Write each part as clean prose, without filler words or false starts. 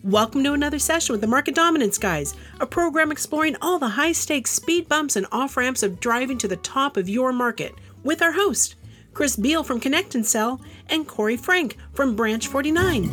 Welcome to another session with the Market Dominance Guys, a program exploring all the high-stakes speed bumps and off-ramps of driving to the top of your market, with our host, Chris Beal from Connect and Sell, and Corey Frank from Branch 49.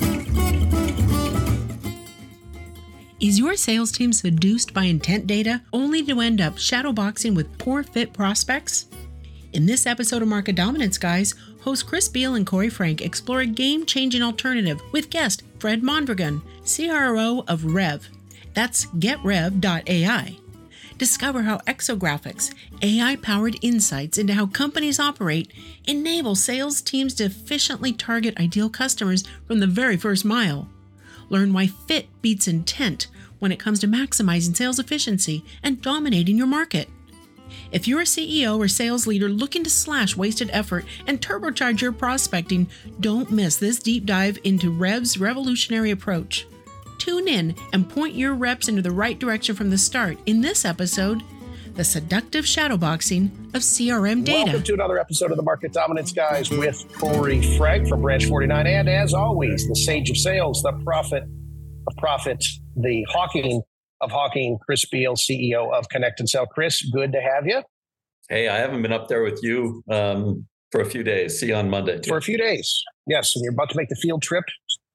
Is your sales team seduced by intent data only to end up shadowboxing with poor fit prospects? In this episode of Market Dominance Guys, hosts Chris Beal and Corey Frank explore a game-changing alternative with guest Fred Mondragon, CRO of Rev. That's GetRev.ai. Discover how Exographics, AI-powered insights into how companies operate, enable sales teams to efficiently target ideal customers from the very first mile. Learn why fit beats intent when it comes to maximizing sales efficiency and dominating your market. If you're a CEO or sales leader looking to slash wasted effort and turbocharge your prospecting, don't miss this deep dive into Rev's revolutionary approach. Tune in and point your reps into the right direction from the start in this episode, The Seductive Shadowboxing of CRM Data. Welcome to another episode of the Market Dominance Guys with Corey Frank from Branch 49. And as always, the sage of sales, the prophet of profits, the Hawking of Hawking, Chris Beal, CEO of Connect and Sell. Chris, good to have you. Hey, I haven't been up there with you for a few days. See you on Monday. For a few days. Yes. And you're about to make the field trip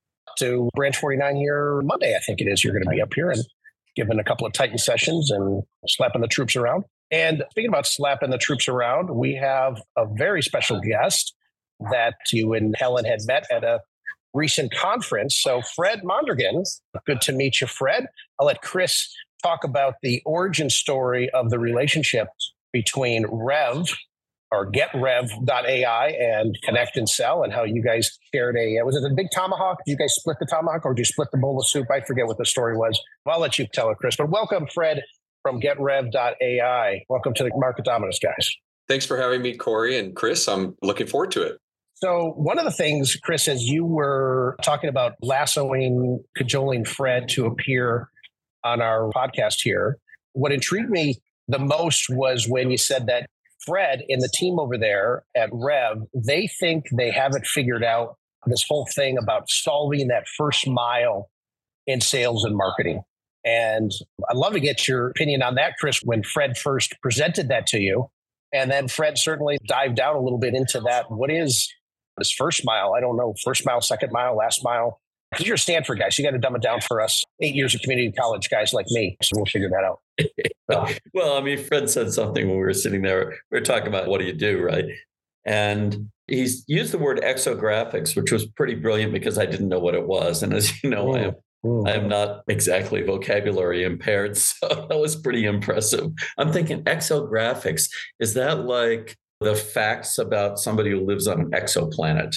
to Branch 49 here Monday, I think it is. You're going to be up here and giving a couple of Titan sessions and slapping the troops around. And speaking about slapping the troops around, we have a very special guest that you and Helen had met at a recent conference. So Fred Mondragon, good to meet you, Fred. I'll let Chris talk about the origin story of the relationship between Rev or GetRev.ai and Connect and Sell, and how you guys shared was it a big tomahawk? Did you guys split the tomahawk, or did you split the bowl of soup? I forget what the story was. I'll let you tell it, Chris. But welcome, Fred from GetRev.ai. Welcome to the Market Dominance Guys. Thanks for having me, Corey and Chris. I'm looking forward to it. So one of the things, Chris, as you were talking about cajoling Fred to appear on our podcast here, what intrigued me the most was when you said that Fred and the team over there at Rev, they think they haven't figured out this whole thing about solving that first mile in sales and marketing. And I'd love to get your opinion on that, Chris, when Fred first presented that to you. And then Fred certainly dived down a little bit into that. What is this first mile? I don't know, first mile, second mile, last mile. Because you're a Stanford guy, so you got to dumb it down for us 8 years of community college guys like me. So we'll figure that out. Well, I mean, Fred said something when we were sitting there. We were talking about what do you do, right? And he's used the word exographics, which was pretty brilliant because I didn't know what it was. And as you know, I am not exactly vocabulary impaired. So that was pretty impressive. I'm thinking exographics, is that like the facts about somebody who lives on an exoplanet?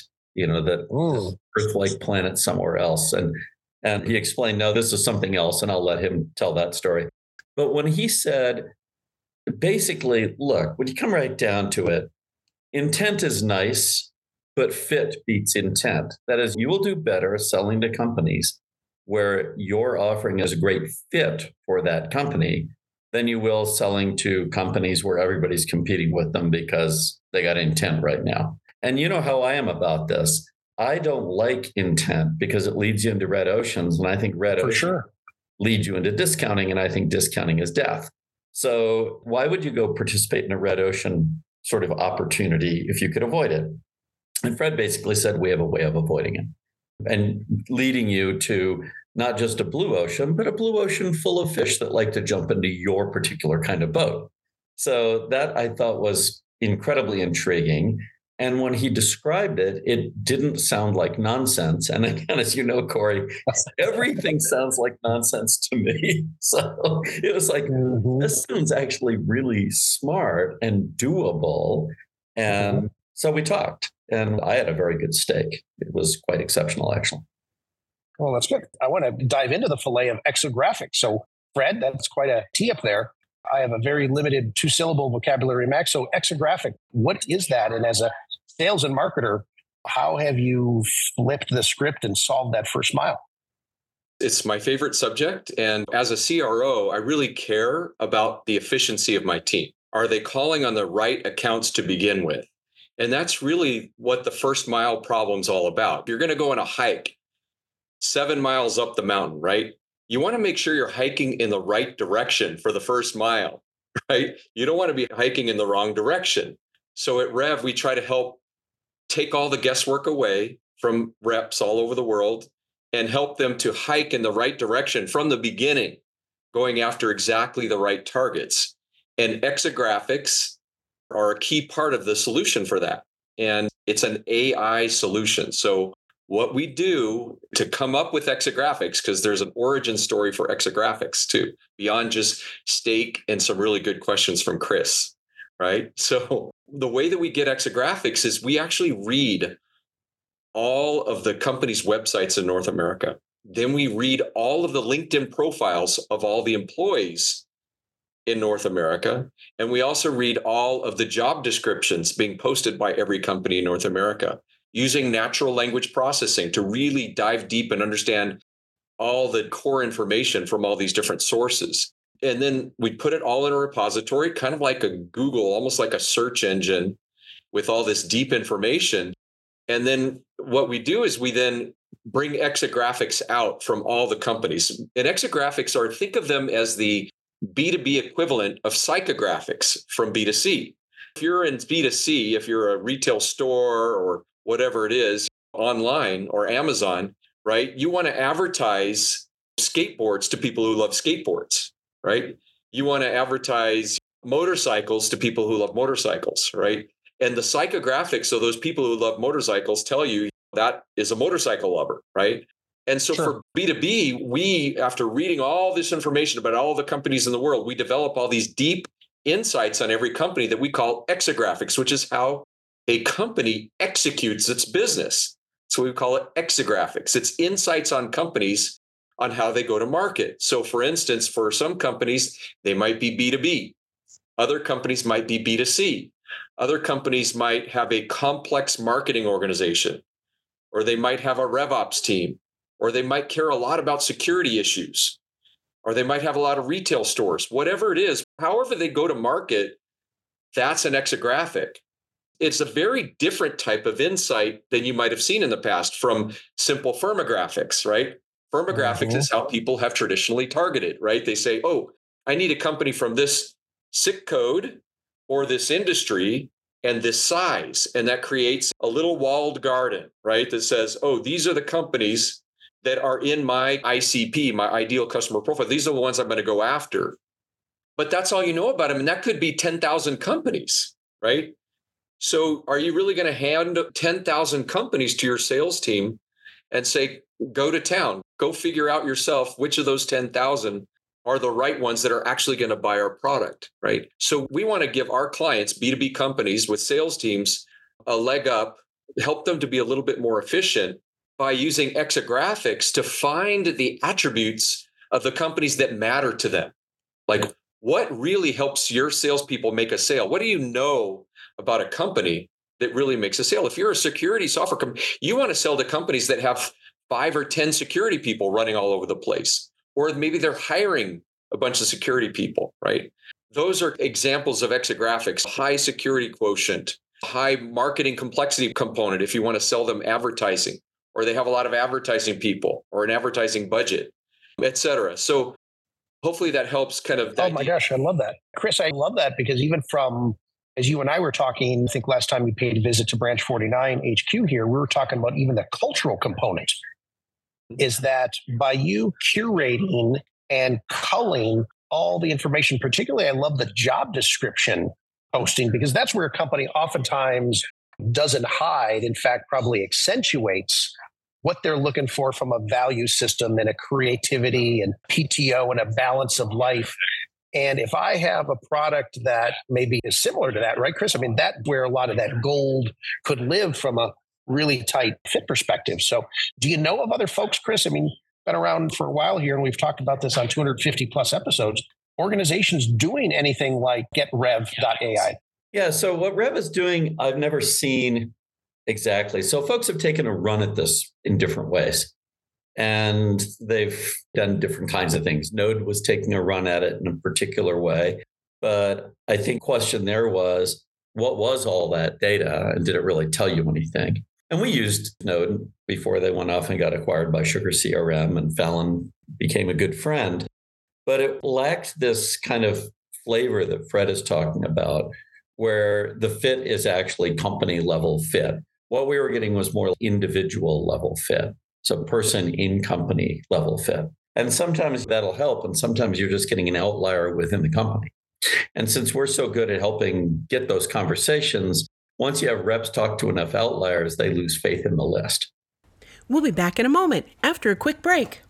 That Earth-like planet somewhere else. And he explained, no, this is something else. And I'll let him tell that story. But when he said, basically, look, when you come right down to it, intent is nice, but fit beats intent. That is, you will do better selling to companies where your offering is a great fit for that company than you will selling to companies where everybody's competing with them because they got intent right now. And you know how I am about this. I don't like intent because it leads you into red oceans. And I think red oceans lead you into discounting. And I think discounting is death. So why would you go participate in a red ocean sort of opportunity if you could avoid it? And Fred basically said, we have a way of avoiding it and leading you to not just a blue ocean, but a blue ocean full of fish that like to jump into your particular kind of boat. So that I thought was incredibly intriguing. And when he described it, it didn't sound like nonsense. And again, as you know, Corey, everything sounds like nonsense to me. So it was like, this sounds actually really smart and doable. And so we talked, and I had a very good steak. It was quite exceptional, actually. Well, that's good. I want to dive into the fillet of exographics. So, Fred, that's quite a tee up there. I have a very limited 2-syllable vocabulary max. So exographic, what is that? And as a sales and marketer, how have you flipped the script and solved that first mile? It's my favorite subject. And as a CRO, I really care about the efficiency of my team. Are they calling on the right accounts to begin with? And that's really what the first mile problem's all about. You're going to go on a hike 7 miles up the mountain, right? You want to make sure you're hiking in the right direction for the first mile, right? You don't want to be hiking in the wrong direction. So at Rev, we try to help take all the guesswork away from reps all over the world and help them to hike in the right direction from the beginning, going after exactly the right targets. And exographics are a key part of the solution for that. And it's an AI solution. So what we do to come up with exographics, because there's an origin story for exographics too, beyond just steak and some really good questions from Chris, right? So the way that we get exographics is we actually read all of the company's websites in North America. Then we read all of the LinkedIn profiles of all the employees in North America. And we also read all of the job descriptions being posted by every company in North America, using natural language processing to really dive deep and understand all the core information from all these different sources. And then we put it all in a repository, kind of like a Google, almost like a search engine with all this deep information. And then what we do is we then bring exographics out from all the companies. And exographics are, think of them as the B2B equivalent of psychographics from B2C. If you're in B2C, if you're a retail store or whatever it is, online or Amazon, right? You want to advertise skateboards to people who love skateboards, right? You want to advertise motorcycles to people who love motorcycles, right? And the psychographics, so those people who love motorcycles tell you that is a motorcycle lover, right? And so for B2B, we, after reading all this information about all the companies in the world, we develop all these deep insights on every company that we call exographics, which is how a company executes its business. So we call it exographics. It's insights on companies on how they go to market. So for instance, for some companies, they might be B2B. Other companies might be B2C. Other companies might have a complex marketing organization, or they might have a RevOps team, or they might care a lot about security issues, or they might have a lot of retail stores. Whatever it is, however they go to market, that's an exographic. It's a very different type of insight than you might have seen in the past from simple firmographics, right? Firmographics is how people have traditionally targeted, right? They say, oh, I need a company from this SIC code or this industry and this size. And that creates a little walled garden, right? That says, oh, these are the companies that are in my ICP, my ideal customer profile. These are the ones I'm going to go after. But that's all you know about them. And that could be 10,000 companies, right? So are you really going to hand 10,000 companies to your sales team and say, go to town, go figure out yourself which of those 10,000 are the right ones that are actually going to buy our product, right? So we want to give our clients, B2B companies with sales teams, a leg up, help them to be a little bit more efficient by using exographics to find the attributes of the companies that matter to them. Like, what really helps your salespeople make a sale? What do you know about a company that really makes a sale? If you're a security software company, you want to sell to companies that have 5 or 10 security people running all over the place, or maybe they're hiring a bunch of security people, right? Those are examples of exographics, high security quotient, high marketing complexity component if you want to sell them advertising, or they have a lot of advertising people or an advertising budget, et cetera. So hopefully that helps kind of. Oh my gosh, I love that. Chris, I love that because even from, as you and I were talking, I think last time we paid a visit to Branch 49 HQ here, we were talking about even the cultural component. Is that by you curating and culling all the information, particularly I love the job description posting, because that's where a company oftentimes doesn't hide, in fact, probably accentuates what they're looking for from a value system and a creativity and PTO and a balance of life. And if I have a product that maybe is similar to that, right, Chris? I mean, that's where a lot of that gold could live from a really tight fit perspective. So do you know of other folks, Chris? I mean, been around for a while here, and we've talked about this on 250 plus episodes, organizations doing anything like GetRev.ai. Yeah. So what Rev is doing, I've never seen exactly. So folks have taken a run at this in different ways, and they've done different kinds of things. Node was taking a run at it in a particular way. But I think the question there was, what was all that data, and did it really tell you anything? And we used Node before they went off and got acquired by Sugar CRM, and Fallon became a good friend. But it lacked this kind of flavor that Fred is talking about, where the fit is actually company level fit. What we were getting was more individual level fit. So person in company level fit. And sometimes that'll help. And sometimes you're just getting an outlier within the company. And since we're so good at helping get those conversations, once you have reps talk to enough outliers, they lose faith in the list. We'll be back in a moment after a quick break.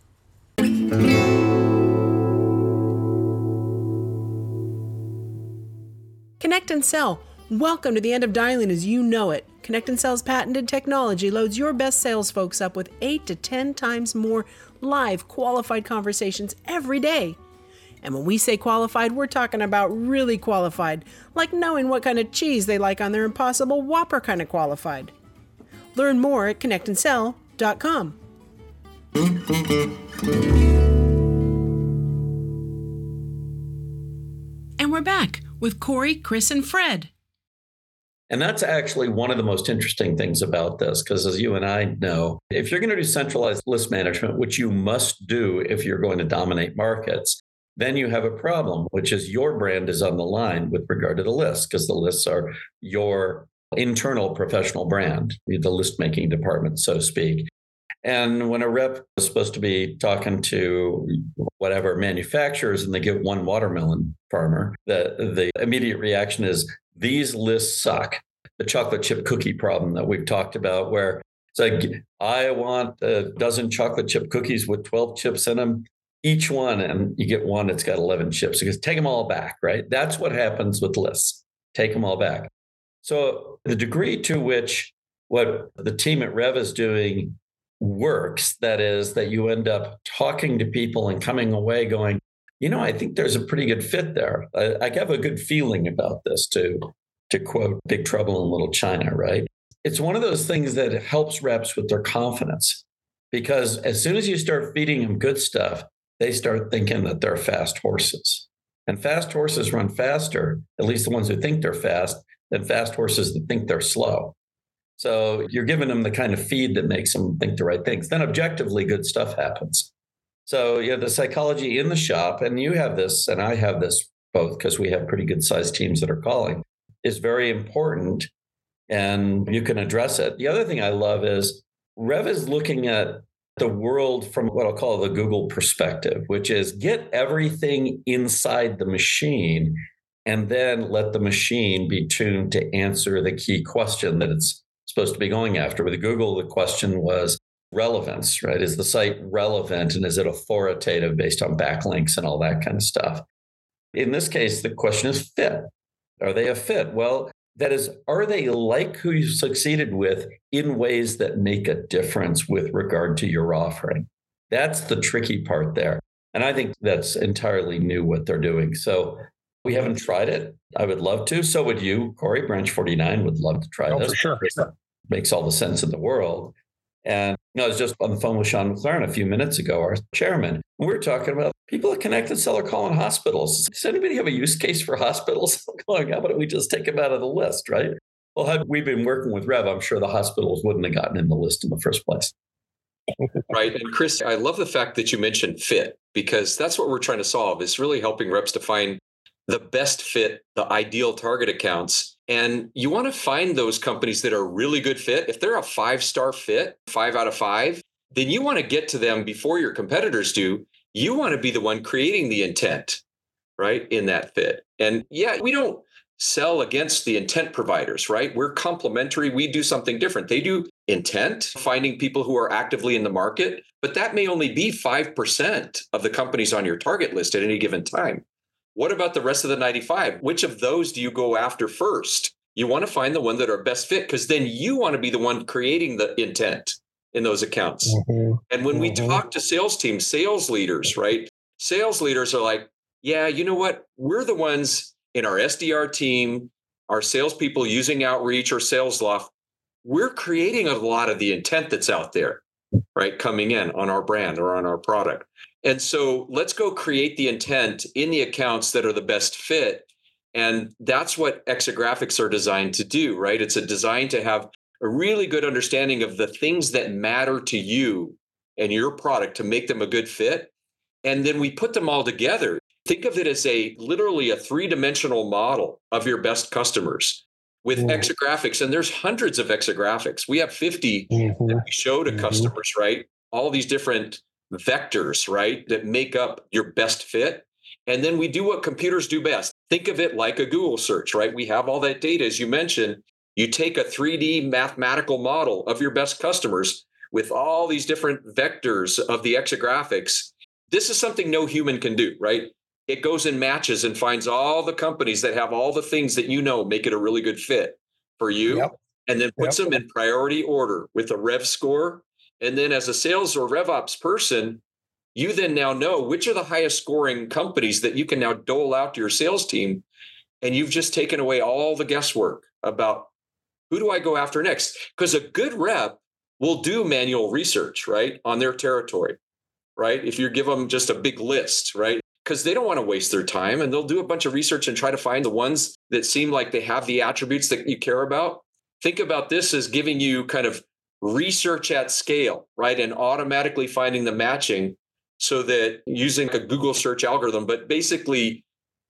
Connect and Sell. Welcome to the end of dialing as you know it. Connect and Sell's patented technology loads your best sales folks up with 8 to 10 times more live qualified conversations every day. And when we say qualified, we're talking about really qualified, like knowing what kind of cheese they like on their Impossible Whopper kind of qualified. Learn more at connectandsell.com. And we're back with Corey, Chris, and Fred. And that's actually one of the most interesting things about this, because as you and I know, if you're going to do centralized list management, which you must do if you're going to dominate markets, then you have a problem, which is your brand is on the line with regard to the lists, because the lists are your internal professional brand, the list making department, so to speak. And when a rep is supposed to be talking to whatever manufacturers and they get one watermelon farmer, the immediate reaction is, these lists suck. The chocolate chip cookie problem that we've talked about, where it's like, I want a dozen chocolate chip cookies with 12 chips in them, each one, and you get one that's got 11 chips. Because take them all back, right? That's what happens with lists. Take them all back. So the degree to which what the team at Rev is doing works, that is, that you end up talking to people and coming away going, I think there's a pretty good fit there. I have a good feeling about this, to quote Big Trouble in Little China, right? It's one of those things that helps reps with their confidence, because as soon as you start feeding them good stuff, they start thinking that they're fast horses. And fast horses run faster, at least the ones who think they're fast, than fast horses that think they're slow. So you're giving them the kind of feed that makes them think the right things. Then objectively good stuff happens. So you have the psychology in the shop, and you have this, and I have this both, because we have pretty good sized teams that are calling, is very important, and you can address it. The other thing I love is Rev is looking at the world from what I'll call the Google perspective, which is get everything inside the machine and then let the machine be tuned to answer the key question that it's supposed to be going after. With Google, the question was relevance, right? Is the site relevant, and is it authoritative based on backlinks and all that kind of stuff? In this case, the question is fit. Are they a fit? Well, that is, are they like who you succeeded with in ways that make a difference with regard to your offering? That's the tricky part there. And I think that's entirely new what they're doing. So we haven't tried it. I would love to. So would you, Corey. Branch 49 would love to try this. For sure. Makes all the sense in the world. And I was just on the phone with Sean McLaren a few minutes ago, our chairman, and we were talking about people at Connect and Sell are calling hospitals. Does anybody have a use case for hospitals? I'm going, how about we just take them out of the list, right? Well, had we been working with Rev, I'm sure the hospitals wouldn't have gotten in the list in the first place. Right. And Chris, I love the fact that you mentioned fit, because that's what we're trying to solve, is really helping reps to find the best fit, the ideal target accounts. And you want to find those companies that are really good fit. If they're a 5-star fit, 5 out of 5, then you want to get to them before your competitors do. You want to be the one creating the intent, right, in that fit. And yeah, we don't sell against the intent providers, right? We're complementary. We do something different. They do intent, finding people who are actively in the market, but that may only be 5% of the companies on your target list at any given time. What about the rest of the 95? Which of those do you go after first? You want to find the one that are best fit, because then you want to be the one creating the intent in those accounts. Mm-hmm. And when we talk to sales teams, sales leaders, right? Sales leaders are like, yeah, you know what? We're the ones in our SDR team, our salespeople using Outreach or SalesLoft. We're creating a lot of the intent that's out there, right? Coming in on our brand or on our product. And so let's go create the intent in the accounts that are the best fit. And that's what exographics are designed to do, right? It's a design to have a really good understanding of the things that matter to you and your product to make them a good fit. And then we put them all together. Think of it as literally a 3-dimensional model of your best customers with exographics. And there's hundreds of exographics. We have 50 that we show to customers, right? All these different vectors, right, that make up your best fit. And then we do what computers do best. Think of it like a Google search, right? We have all that data, as you mentioned. You take a 3D mathematical model of your best customers with all these different vectors of the exographics. This is something no human can do, right? It goes and matches and finds all the companies that have all the things that make it a really good fit for you, and then puts them in priority order with a rev score. And then as a sales or rev ops person, you then now know which are the highest scoring companies that you can now dole out to your sales team. And you've just taken away all the guesswork about who do I go after next? Because a good rep will do manual research, right, on their territory, right? If you give them just a big list, right? Because they don't want to waste their time, and they'll do a bunch of research and try to find the ones that seem like they have the attributes that you care about. Think about this as giving you kind of research at scale, right? And automatically finding the matching, so that using a Google search algorithm, but basically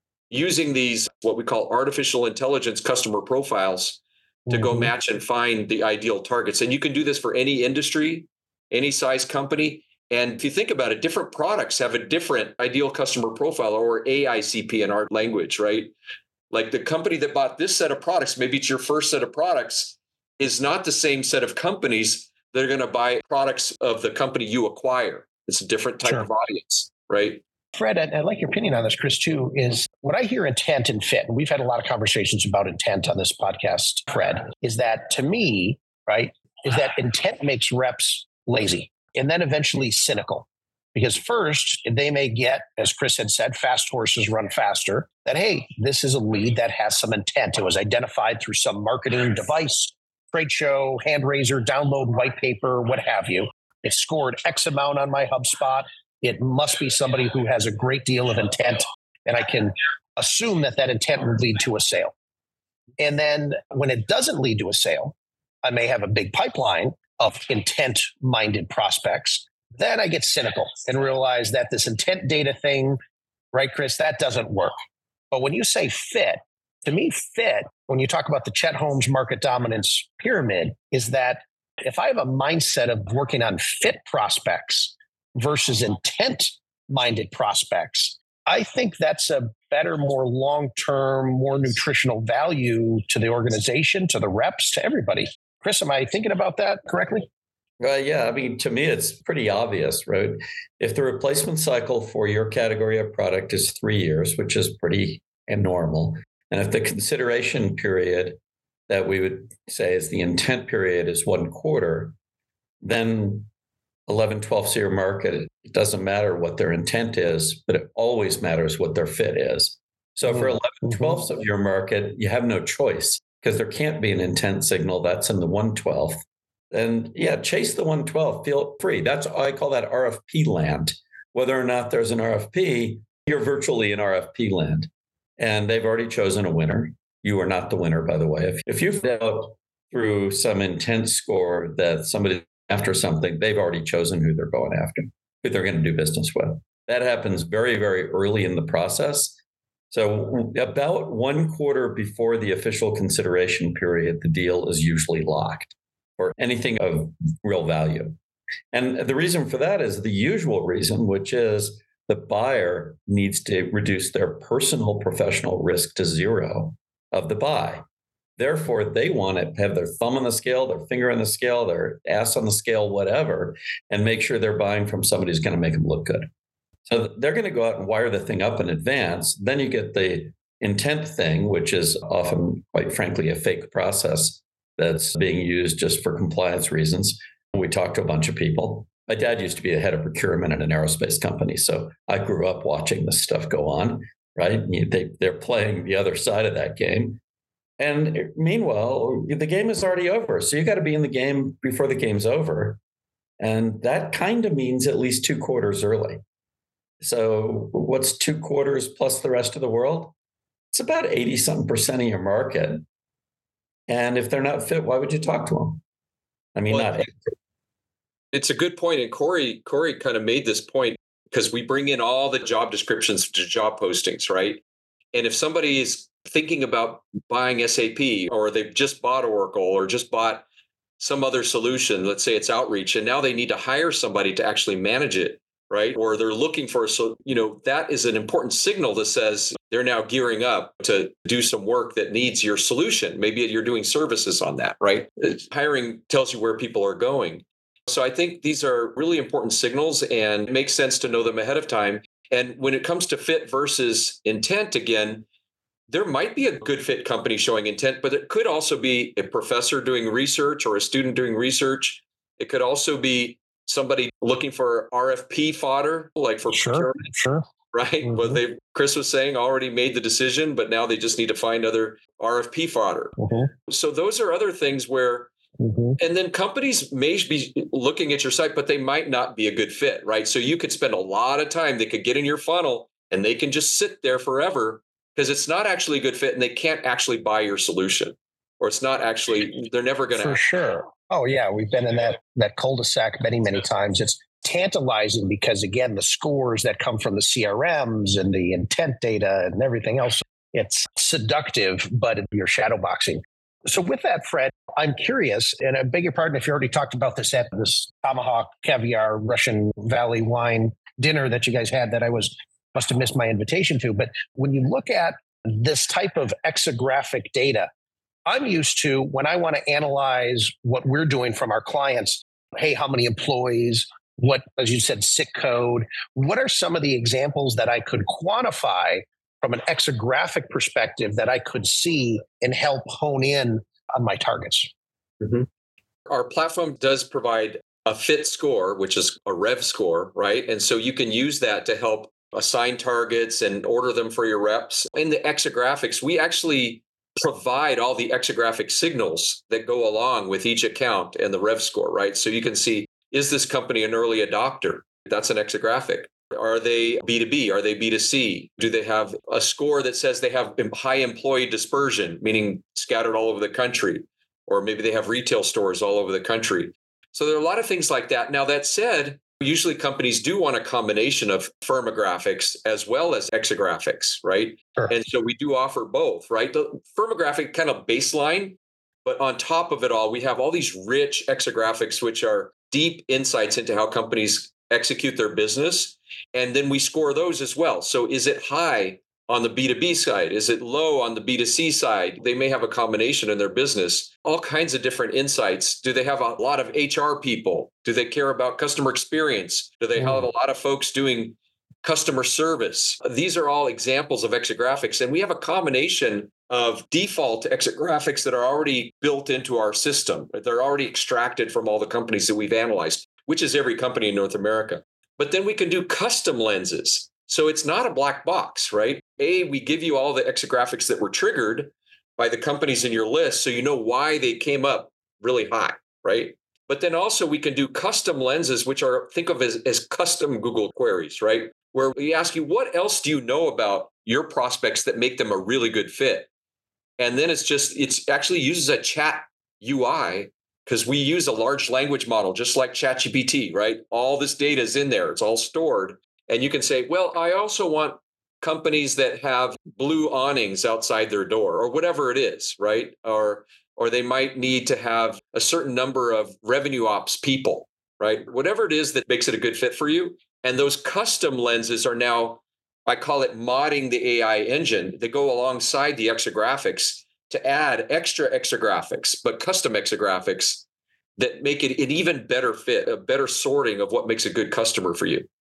using these, what we call artificial intelligence customer profiles to go match and find the ideal targets. And you can do this for any industry, any size company. And if you think about it, different products have a different ideal customer profile, or AICP in our language, right? Like the company that bought this set of products, maybe it's your first set of products, is not the same set of companies that are going to buy products of the company you acquire. It's a different type of audience, right? Fred, I'd like your opinion on this, Chris, too, is when I hear intent and fit, and we've had a lot of conversations about intent on this podcast, Fred, is that to me, right, is that intent makes reps lazy and then eventually cynical. Because first, they may get, as Chris had said, fast horses run faster, that, hey, this is a lead that has some intent. It was identified through some marketing device, trade show, hand raiser, download white paper, what have you. It scored X amount on my HubSpot. It must be somebody who has a great deal of intent, and I can assume that intent would lead to a sale. And then when it doesn't lead to a sale, I may have a big pipeline of intent-minded prospects. Then I get cynical and realize that this intent data thing, right, Chris, that doesn't work. But when you say fit, to me, fit, when you talk about the Chet Holmes market dominance pyramid, is that if I have a mindset of working on fit prospects versus intent-minded prospects, I think that's a better, more long-term, more nutritional value to the organization, to the reps, to everybody. Chris, am I thinking about that correctly? Yeah. I mean, to me, it's pretty obvious, right? If the replacement cycle for your category of product is 3 years, which is pretty normal, and if the consideration period that we would say is the intent period is 1 quarter, then 11/12 of your market, it doesn't matter what their intent is, but it always matters what their fit is. So for 11/12 of your market, you have no choice, because there can't be an intent signal that's in the 1/12. And yeah, chase the 1/12, feel free. I call that RFP land. Whether or not there's an RFP, you're virtually in RFP land. And they've already chosen a winner. You are not the winner, by the way. If you found out through some intent score that somebody after something, they've already chosen who they're going after, who they're going to do business with. That happens very, very early in the process. So about 1 quarter before the official consideration period, the deal is usually locked for anything of real value. And the reason for that is the usual reason, which is the buyer needs to reduce their personal professional risk to zero of the buy. Therefore, they want to have their thumb on the scale, their finger on the scale, their ass on the scale, whatever, and make sure they're buying from somebody who's going to make them look good. So they're going to go out and wire the thing up in advance. Then you get the intent thing, which is often, quite frankly, a fake process that's being used just for compliance reasons. We talked to a bunch of people. My dad used to be the head of procurement at an aerospace company. So I grew up watching this stuff go on, right? They're playing the other side of that game. And meanwhile, the game is already over. So you got to be in the game before the game's over. And that kind of means at least 2 quarters early. So what's 2 quarters plus the rest of the world? It's about 80-something% of your market. And if they're not fit, why would you talk to them? I mean, Well, it's a good point. And Corey kind of made this point because we bring in all the job descriptions to job postings, right? And if somebody is thinking about buying SAP, or they've just bought Oracle, or just bought some other solution, let's say it's Outreach, and now they need to hire somebody to actually manage it, right? Or they're looking for, that is an important signal that says they're now gearing up to do some work that needs your solution. Maybe you're doing services on that, right? Hiring tells you where people are going. So I think these are really important signals, and it makes sense to know them ahead of time. And when it comes to fit versus intent, again, there might be a good fit company showing intent, but it could also be a professor doing research or a student doing research. It could also be somebody looking for RFP fodder, like for procurement, right? Mm-hmm. Well, Chris was saying already made the decision, but now they just need to find other RFP fodder. Mm-hmm. So those are other things where, and then companies may be looking at your site, but they might not be a good fit, right? So you could spend a lot of time, they could get in your funnel and they can just sit there forever because it's not actually a good fit and they can't actually buy your solution, or it's not actually, they're never going to. For sure. Oh yeah. We've been in that cul-de-sac many times. It's tantalizing because, again, the scores that come from the CRMs and the intent data and everything else, it's seductive, but you're shadowboxing. So with that, Fred, I'm curious, and I beg your pardon if you already talked about this at this Tomahawk Caviar Russian Valley wine dinner that you guys had that I must have missed my invitation to. But when you look at this type of exographic data, I'm used to when I want to analyze what we're doing from our clients. Hey, how many employees? What, as you said, sick code? What are some of the examples that I could quantify from an exographic perspective that I could see and help hone in on my targets? Mm-hmm. Our platform does provide a fit score, which is a rev score, right? And so you can use that to help assign targets and order them for your reps. In the exographics, we actually provide all the exographic signals that go along with each account and the rev score, right? So you can see, is this company an early adopter? That's an exographic. Are they B2B? Are they B2C? Do they have a score that says they have high employee dispersion, meaning scattered all over the country? Or maybe they have retail stores all over the country. So there are a lot of things like that. Now, that said, usually companies do want a combination of firmographics as well as exographics, right? Sure. And so we do offer both, right? The firmographic kind of baseline, but on top of it all, we have all these rich exographics, which are deep insights into how companies execute their business. And then we score those as well. So is it high on the B2B side? Is it low on the B2C side? They may have a combination in their business, all kinds of different insights. Do they have a lot of HR people? Do they care about customer experience? Do they have a lot of folks doing customer service? These are all examples of exographics. And we have a combination of default exographics that are already built into our system. They're already extracted from all the companies that we've analyzed, which is every company in North America. But then we can do custom lenses. So it's not a black box, right? We give you all the exographics that were triggered by the companies in your list, so you know why they came up really high, right? But then also we can do custom lenses, which are, think of as custom Google queries, right? Where we ask you, what else do you know about your prospects that make them a really good fit? And then it's actually uses a chat UI, because we use a large language model, just like ChatGPT, right? All this data is in there. It's all stored. And you can say, well, I also want companies that have blue awnings outside their door, or whatever it is, right? Or they might need to have a certain number of revenue ops people, right? Whatever it is that makes it a good fit for you. And those custom lenses are now, I call it modding the AI engine. They go alongside the exographics to add extra exographics, but custom exographics that make it an even better fit, a better sorting of what makes a good customer for you.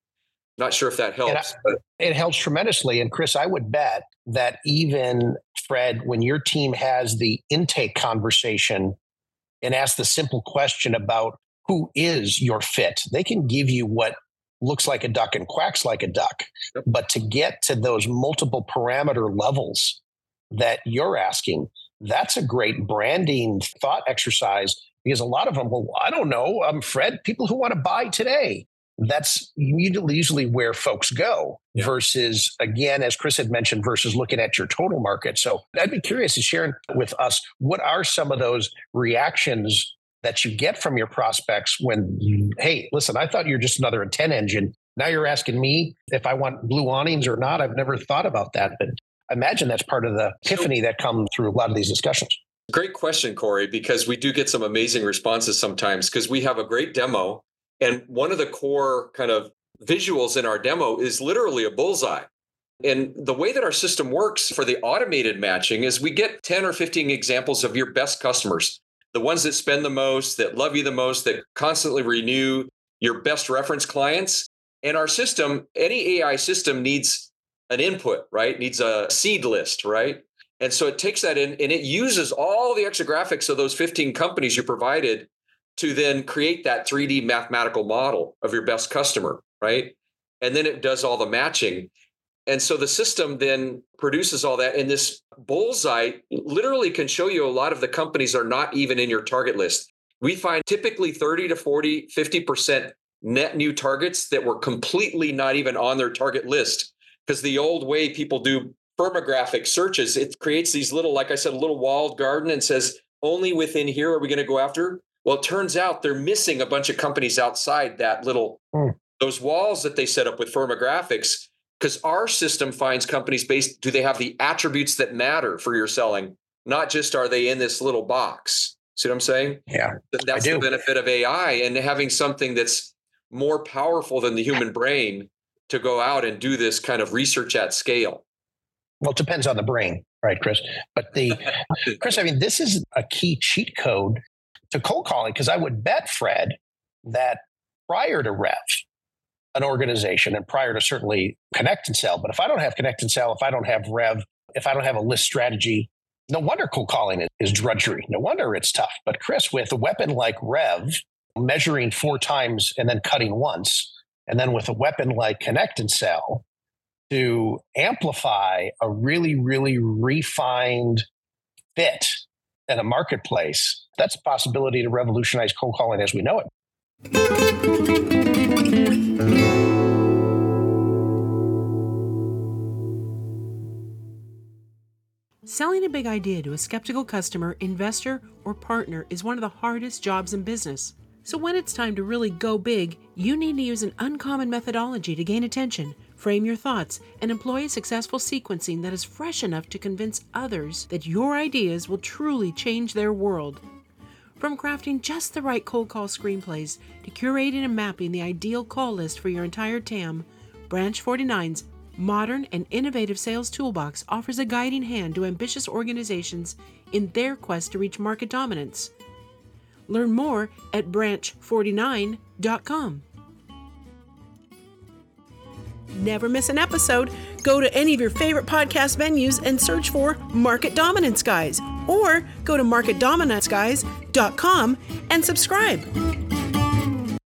Not sure if that helps. It helps tremendously. And Chris, I would bet that even, Fred, when your team has the intake conversation and asks the simple question about who is your fit, they can give you what looks like a duck and quacks like a duck. Yep. But to get to those multiple parameter levels that you're asking, that's a great branding thought exercise, because a lot of them, well, I don't know, Fred, people who want to buy today. that's usually where folks go versus, again, as Chris had mentioned, versus looking at your total market. So I'd be curious to share with us, what are some of those reactions that you get from your prospects when hey, listen, I thought you're just another intent engine. Now you're asking me if I want blue awnings or not. I've never thought about that, but I imagine that's part of the epiphany that comes through a lot of these discussions. Great question, Corey, because we do get some amazing responses sometimes because we have a great demo. And one of the core kind of visuals in our demo is literally a bullseye. And the way that our system works for the automated matching is we get 10 or 15 examples of your best customers, the ones that spend the most, that love you the most, that constantly renew, your best reference clients. And our system, any AI system needs an input, right? Needs a seed list, right? And so it takes that in and it uses all the exographics of those 15 companies you provided to then create that 3D mathematical model of your best customer, right? And then it does all the matching. And so the system then produces all that. And this bullseye literally can show you a lot of the companies are not even in your target list. We find typically 30 to 40, 50% net new targets that were completely not even on their target list. Because the old way people do firmographic searches, it creates these little, like I said, a little walled garden and says, only within here are we going to go after? Well, it turns out they're missing a bunch of companies outside that little, those walls that they set up with firmographics, because our system finds companies based, do they have the attributes that matter for your selling? Not just are they in this little box. See what I'm saying? Yeah. That's the benefit of AI and having something that's more powerful than the human brain to go out and do this kind of research at scale. Well, it depends on the brain, right, Chris? But Chris, I mean, this is a key cheat code to cold calling, because I would bet, Fred, that prior to Rev, an organization, and prior to certainly Connect and Sell, but if I don't have Connect and Sell, if I don't have Rev, if I don't have a list strategy, no wonder cold calling is drudgery. No wonder it's tough. But Chris, with a weapon like Rev, measuring 4 times and then cutting once, and then with a weapon like Connect and Sell to amplify a really, really refined fit in a marketplace, that's a possibility to revolutionize cold calling as we know it. Selling a big idea to a skeptical customer, investor, or partner is one of the hardest jobs in business. So when it's time to really go big, you need to use an uncommon methodology to gain attention, frame your thoughts, and employ a successful sequencing that is fresh enough to convince others that your ideas will truly change their world. From crafting just the right cold call screenplays to curating and mapping the ideal call list for your entire TAM, Branch 49's modern and innovative sales toolbox offers a guiding hand to ambitious organizations in their quest to reach market dominance. Learn more at branch49.com. Never miss an episode. Go to any of your favorite podcast venues and search for Market Dominance Guys, or go to marketdominanceguys.com and subscribe.